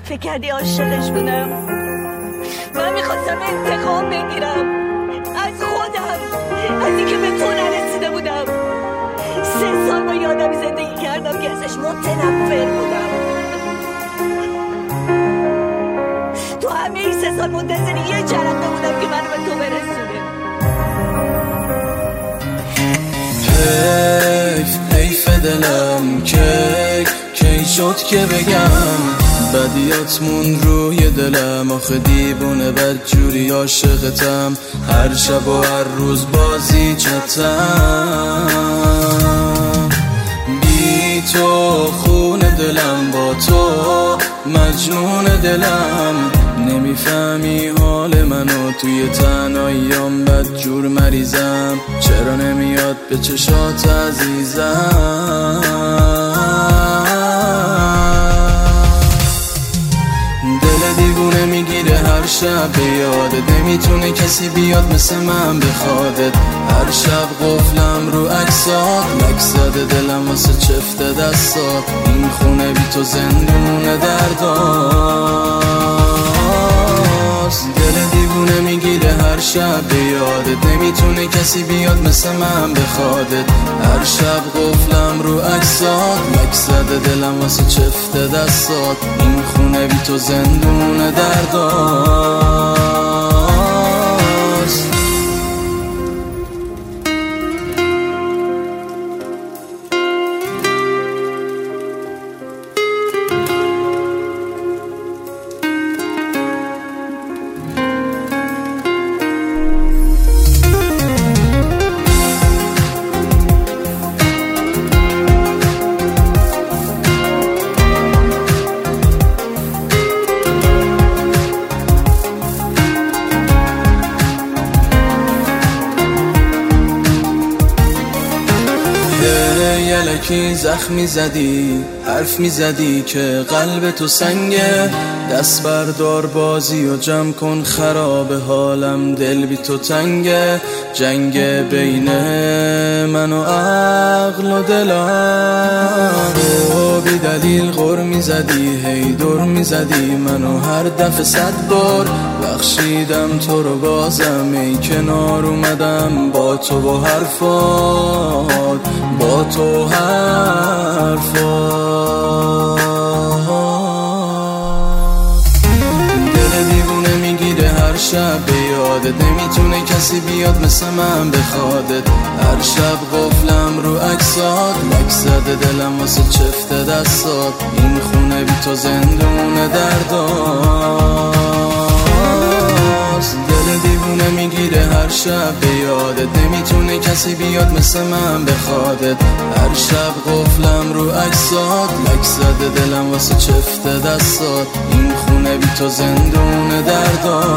فکر کردی عاشقش بودم؟ من میخواستم انتقام بگیرم از خودم، از اینکه به تو نرسیده بودم. 3 سال با یه آدمی زندگی کردم که ازش متنفر بودم. تو همه این 3 سال منتظر یه جرقه بودم که منو به تو برسونه. حیف دلم کی شد که بگم بدیاتمون روی دلم. آخه دیوونه بدجوری عاشقتم، هر شب و هر روز بازی چتم. بی تو خون دلم، با تو مجنون دلم. نمیفهمی حال منو، توی تنهاییام بدجور مریضم. چرا نمیاد به چشات عزیزم؟ دل دیوونه میگیره هر شب به یادت، نمیتونه کسی بیاد مثل من بخوادت. هر شب قفلم رو عکسات، لک زده دلم واسه چفت دستات. این خونه بی تو زندون درداست. دل دیوونه میگیره هر شب به یادت، نمیتونه کسی بیاد مثل من بخوادت. هر شب قفلم رو عکسات، لک زده دلم واسه چفت دستات. این خونه بی تو زندون درداست. یلکی زخمی زدی، حرف میزدی که قلب تو سنگه. دست بردار بازی و جمع کن، خراب حالم دل بی تو تنگه. جنگ بین من و عقل و دلم، و بی دلیل غر میزدی، هی دور میزدی منو هر دفعه 100 بار. بخشیدم تو رو بازم، ای کنار اومدم با تو و حرفات، با تو حرفات. دل دیوونه میگیره هر شب به یادت، نمیتونه کسی بیاد مثل من بخوادت. هر شب قفلم رو عکسات، لک زده دلم واسه چفت دستات. این خونه بی تو زندون درداست. دل دیوونه میگیره هر شب به یادت، نمیتونه کسی بیاد مثل من بخوادت. هر شب قفلم رو عکسات، لک زده دلم واسه چفت دستات. این خونه بی تو زندون درداست.